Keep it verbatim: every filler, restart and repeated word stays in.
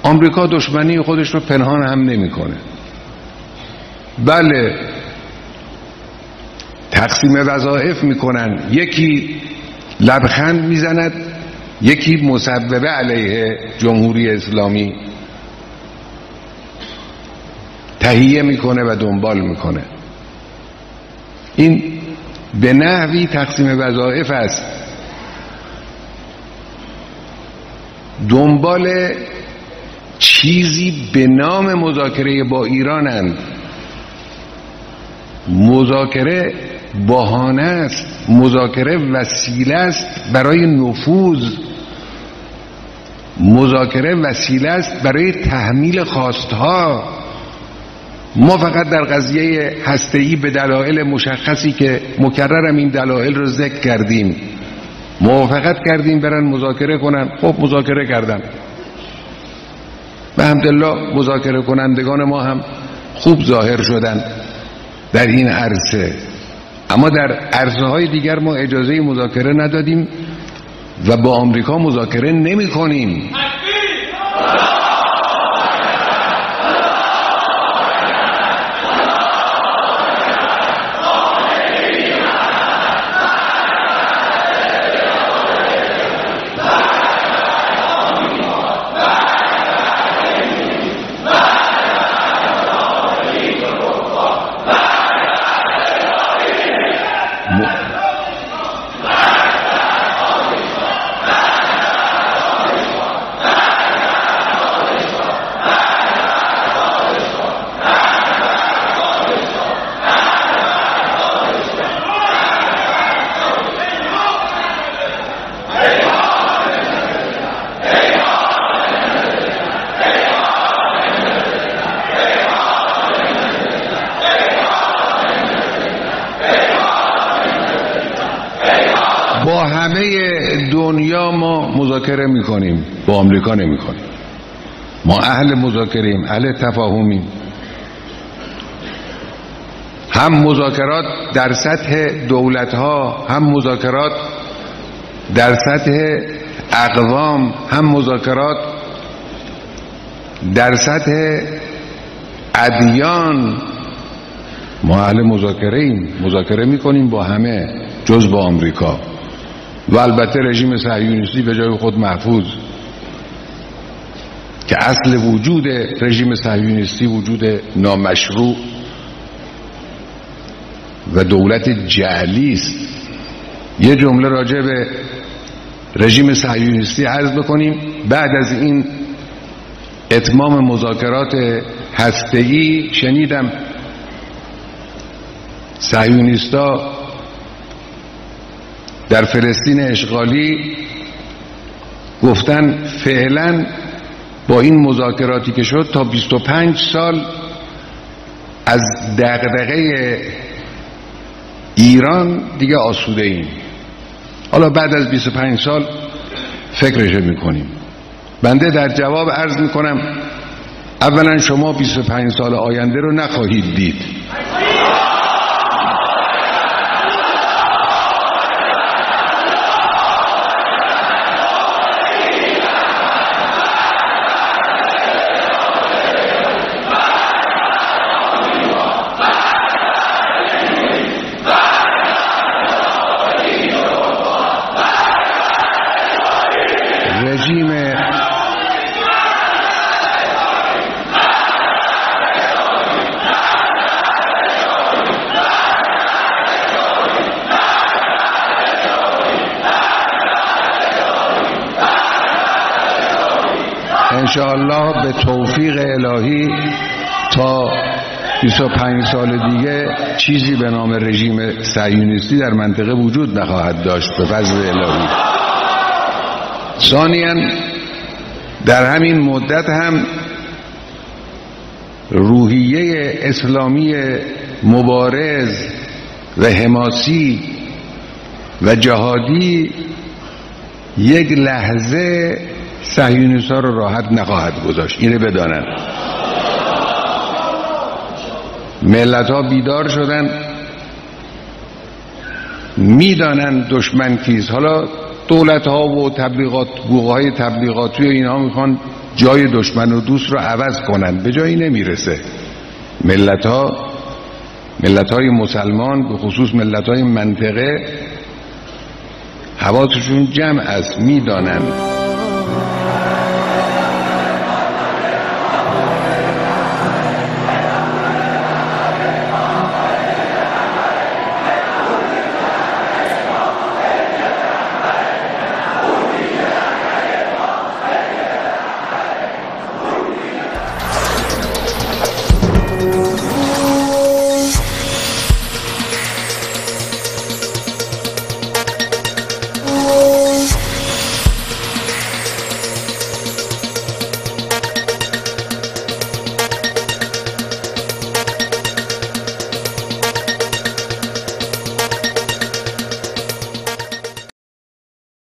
آمریکا دشمنی خودش رو پنهان هم نمیکنه. بله تقسیم وظایف میکنن، یکی لبخند میزند، یکی مصوبه علیه جمهوری اسلامی تهیه میکنه و دنبال میکنه. این به نحوی تقسیم وظایف است. دنبال چیزی به نام مذاکره با ایرانند. مذاکره بهانه است، مذاکره وسیله است برای نفوذ، مذاکره وسیله است برای تحمیل خواستها. ما فقط در قضیه هسته‌ای به دلایل مشخصی که مکررم این دلایل رو ذکر کردیم موافقت کردیم برن مذاکره کنن. خب مذاکره کردن، به حمدالله مذاکره کنندگان ما هم خوب ظاهر شدن در این عرصه، اما در عرصه های دیگر ما اجازه مذاکره ندادیم و با آمریکا مذاکره نمی کنیم. با همه دنیا ما مذاکره میکنیم، با آمریکا نمیکنیم. ما اهل مذاکریم، اهل تفاهمیم. هم مذاکرات در سطح دولت‌ها، هم مذاکرات در سطح اقوام، هم مذاکرات در سطح ادیان. ما اهل مذاکره ایم، مذاکره میکنیم با همه جز با آمریکا. و البته رژیم صهیونیستی به جای خود محفوظ، که اصل وجود رژیم صهیونیستی وجود نامشروع و دولت جعلی است. یه جمله راجع به رژیم صهیونیستی عرض بکنیم. بعد از این اتمام مذاکرات هسته‌ای شنیدم صهیونیستا در فلسطین اشغالی گفتن فعلا با این مذاکراتی که شد تا بیست و پنج سال از دغدغه ایران دیگه آسوده ایم. حالا بعد از بیست و پنج سال فکرش میکنیم. بنده در جواب عرض میکنم اولا شما بیست و پنج سال آینده رو نخواهید دید. رژیم انشاءالله به توفیق الهی تا بیست و پنج سال دیگه چیزی به نام رژیم صهیونیستی در منطقه وجود نخواهد داشت به فضل الهی. ثانیاً در همین مدت هم روحیه اسلامی مبارز و حماسی و جهادی یک لحظه صهیونیست‌ها رو راحت نخواهد گذاشت. اینو بدانن. ملت‌ها بیدار شدن، میدانن دشمن کیست. حالا دولت ها و تبلیغات گروه های تبلیغاتی و اینها میخوان جای دشمن و دوست رو عوض کنن، به جایی نمیرسه. ملت ها ملت های مسلمان به خصوص ملت های منطقه حواسشون جمع است، میدانن